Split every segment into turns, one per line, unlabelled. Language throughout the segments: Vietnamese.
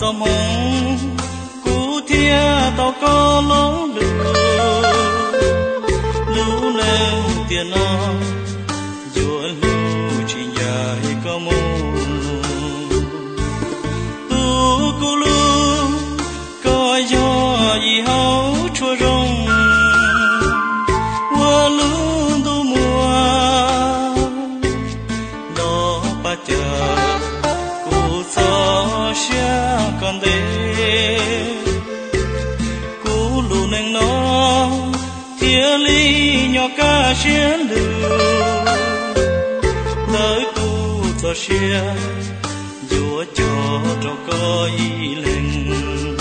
tôm hồng cú thia tao có lỗ lũ lên tiền nó chúa lũ chỉ dài có mù tu cú lũ có gió gì hấu chua rong qua lũ tu mùa đó ba chờ cú gió xia con đê cú lũ neng nó thia ly nhỏ ca xuyên lửa tới cú cho xia chúa cho trong có ý lên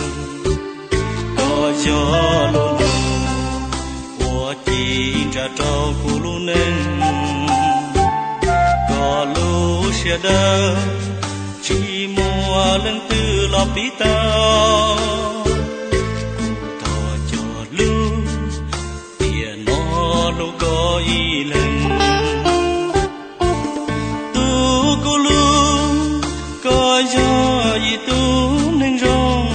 có cho luôn của chi ra trâu cú lu nên có lu xia đơ chỉ mua lên từ lò bí tao thọ cho lu tiền nó lu có ý lên tu cú lu có gió gì tu nên rong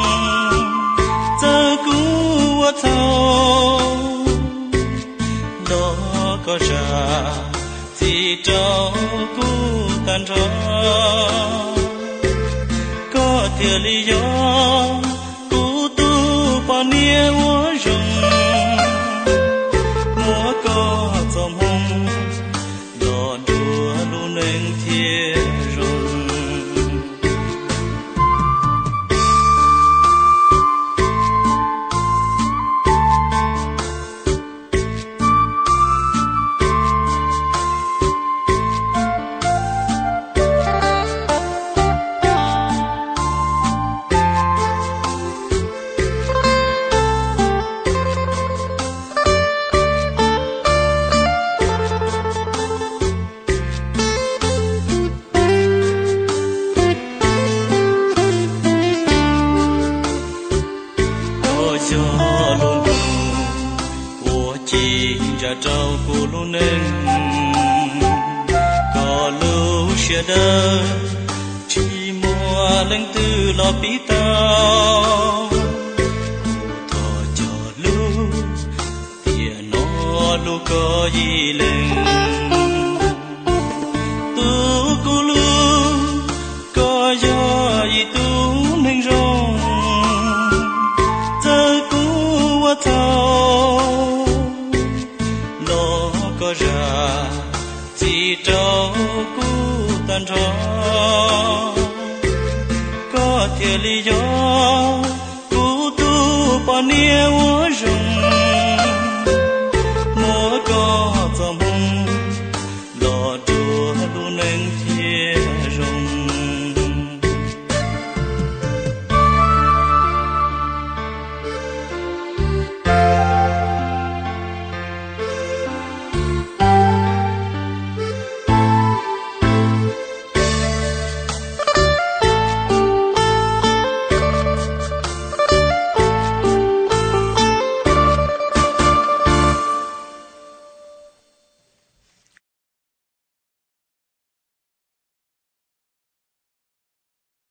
giờ cú ở thâu đó có ra thì trâu cú tan ra có thiệt lý do cú tu bao nhiêu rong múa có dòng hồng đò đua luôn nên thiệt rong cho luôn của chi ra trâu của luôn nên có lưu xia đơ chỉ mua lên từ lò bí tao thọ cho lưu tiền nó lưu có gì lên tu cô lưu có gió gì tu nên rong thâu nó có ra chỉ trâu cú tan ra có thiệt lý do cú tu bao nhiêu rong